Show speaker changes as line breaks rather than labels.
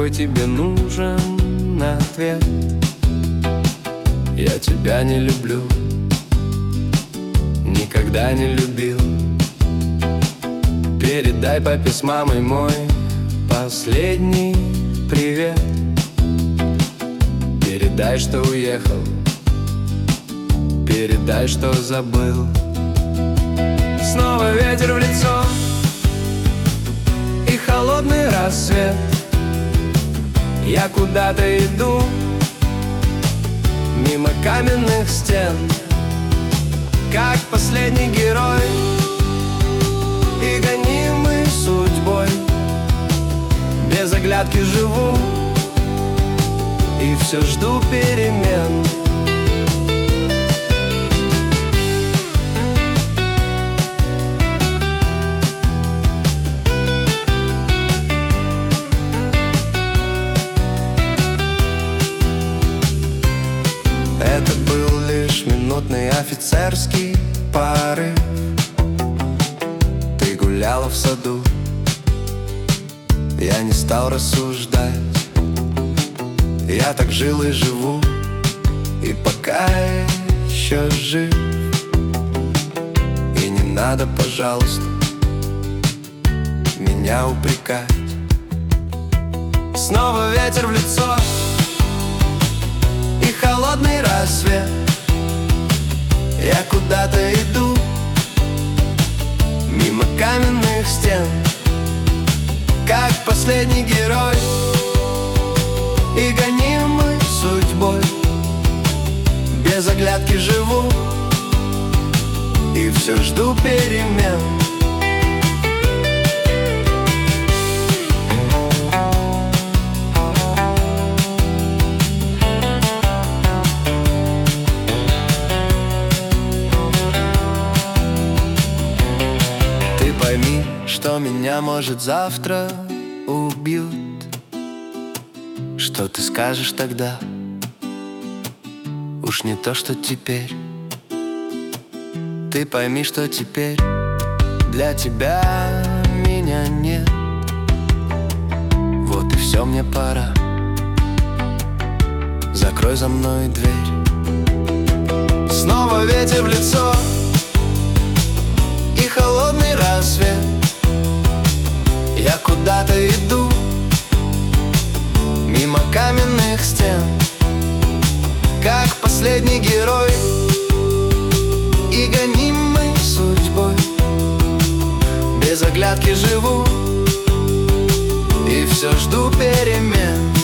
какой тебе нужен ответ. Я тебя не люблю, никогда не любил. Передай папе с мамой мой последний привет. Передай, что уехал, передай, что забыл. Снова ветер в лицо и холодный рассвет. Я куда-то иду мимо каменных стен, как последний герой и гонимый судьбой. Без оглядки живу и все жду перемен. Это был лишь минутный офицерский порыв. Ты гуляла в саду, я не стал рассуждать. Я так жил и живу, и пока еще жив. И не надо, пожалуйста, меня упрекать. Снова ветер в лицо и холодный рассвет. Я куда-то иду мимо каменных стен, как последний герой и гонимый судьбой. Без оглядки живу и все жду перемен. Ты пойми, что меня, может, завтра убьют. Что ты скажешь тогда? Уж не то, что теперь. Ты пойми, что теперь для тебя меня нет. Вот и все, мне пора. Закрой за мной дверь. Снова ветер в лицо и холодный рассвет. Я куда-то иду мимо каменных стен, как последний герой и гонимый судьбой. Без оглядки живу и все жду перемен.